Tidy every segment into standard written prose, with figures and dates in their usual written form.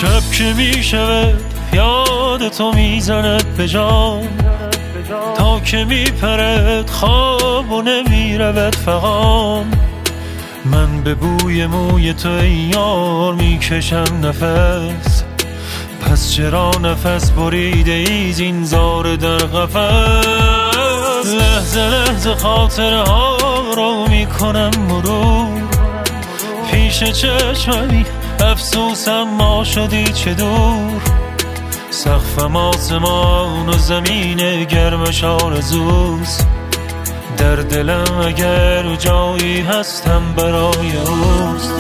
شب که میشود یاد تو میزند به جان، تا که میپرد خواب و نمیرود فغان. من به بوی موی تو ای یار میکشم نفس، پس چرا نفس بریده ای زین زار در قفس؟ لحظه لحظه خاطره ها رو میکنم مرور، پیش چشمی افسوسم ما شدی چه دور. سقفم آسمان و زمین گرمش آرزوست، در دلم اگر جایی هستم برای اوست.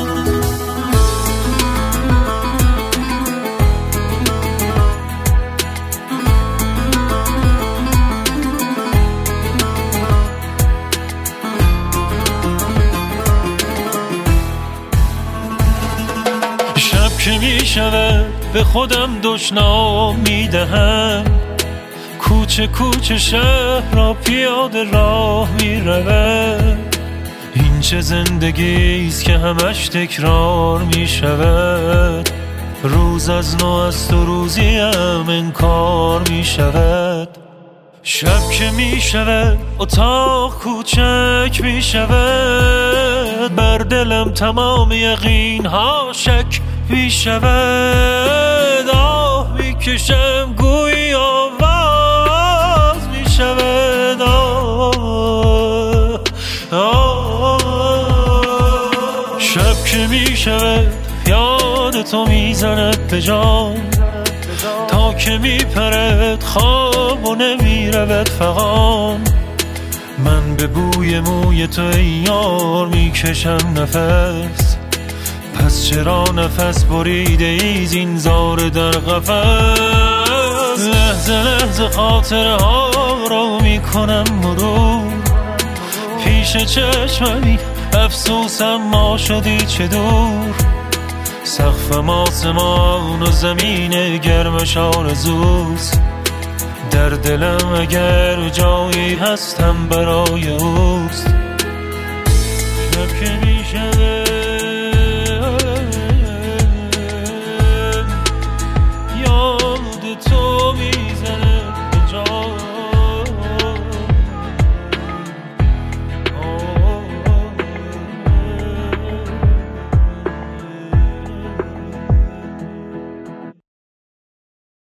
شب که می شود به خودم دشنام می دهم، کوچه کوچه شهر را پیاده راه می رود. این چه زندگیست که همش تکرار می شود، روز از نو است و روزیم انکار می شود. شب که می شود اتاق کوچک می شود، بر دلم تمام یقین ها شک می شود. آه می کشم گویی آواز می شود. شب که می شود یاد تو می زند به جان، تا که می پرد خواب و نمی رود فغان. من به بوی موی تو ای یار می کشم نفس، پس چرا نفس بریده ای زین زار در قفس؟ لحظه لحظه خاطره ها رو می کنم مرور، پیش چشمی افسوسم ما شدی چه دور. سقفم آسمان و زمین گرمش آرزوست، در دلم اگر جایی هستم برای اوست.